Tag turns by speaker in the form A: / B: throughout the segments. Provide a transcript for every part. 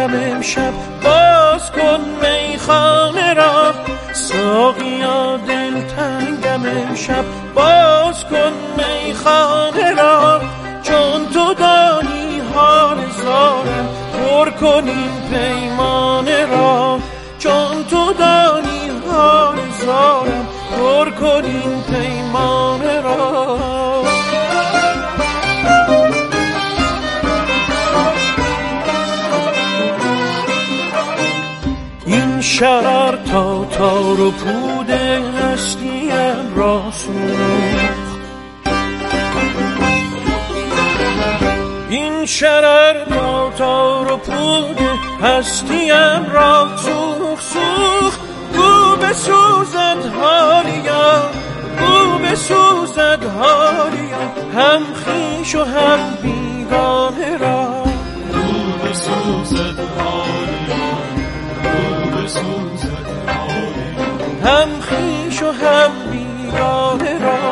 A: دلتنگم امشب باز کن میخانه را. ساقیا دلتنگم امشب باز کن میخانه را. چون تو دانی حال زارم پر کن این پیمانه را. چون تو دانی حال زارم پر کن این پیمانه را. این شرر تا تار و پود هستیم را سوخت. این شرر تا تار و پود هستیم را سوخت. گو بسوزد حالیا، گو بسوزد حالیا، هم خویش و هم بیگانه را.
B: گو بسوزد حالیا، گو بسوزد حالیا،
A: هم خویش و هم بیگانه را.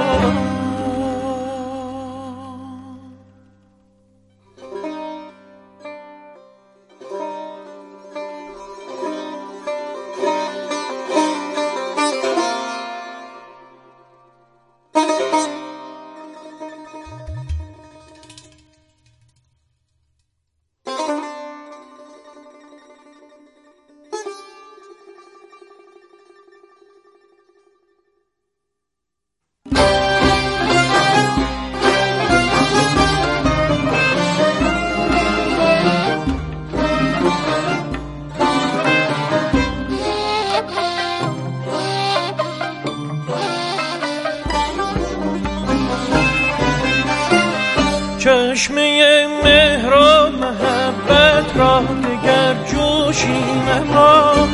A: چشمه مهر و محبت را دگر جوشی ممان.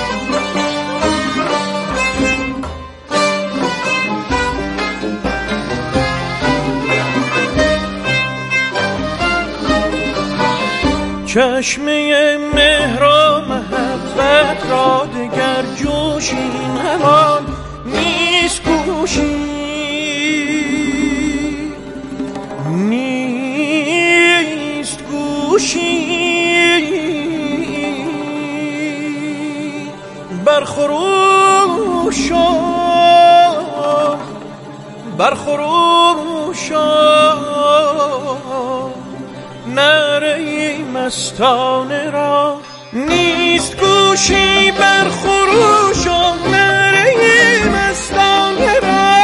A: چشمه مهر و محبت را دگر جوشی ممان. نیست گوشی برخروشا نره مستانه را. نیست گوشی برخروشا نره مستانه را.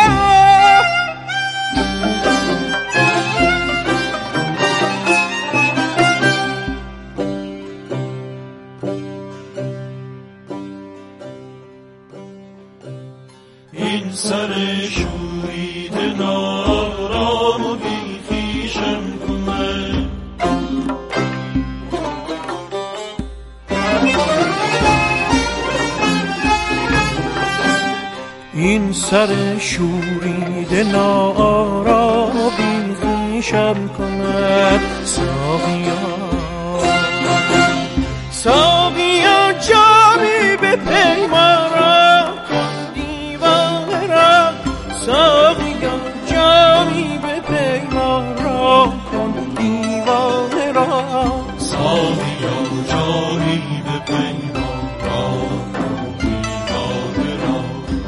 B: این سر شوریده نارام و بی خویشم کنه.
A: این سر شوریده نارام و بی خویشم کند. ساقیا جامی به پیمان را کن دیوانه را. ساقیا جامی به پیمان را کن دیوانه را.
B: ساقیا جامی به پیمان را کن دیوانه را.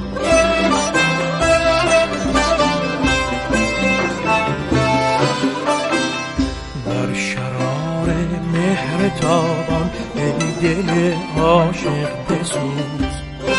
A: بر شرار مهر تابان ای دل عاشق بسوز.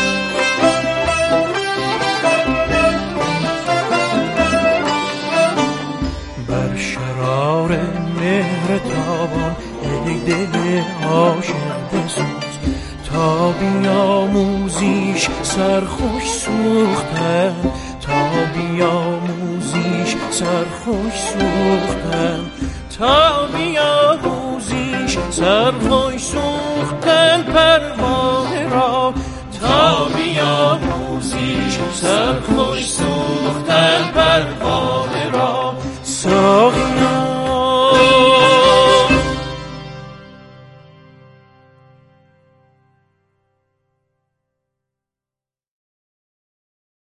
A: بر شرار مهر تابان ای دل عاشق بسوز. تا بیاموزیش سرخوش سوختن، تا بیاموزیش سرخوش سوختن، تا بیاموزیش سرخوش سوختن پروانه را. تا بیاموزیش سرخوش سوختن پروانه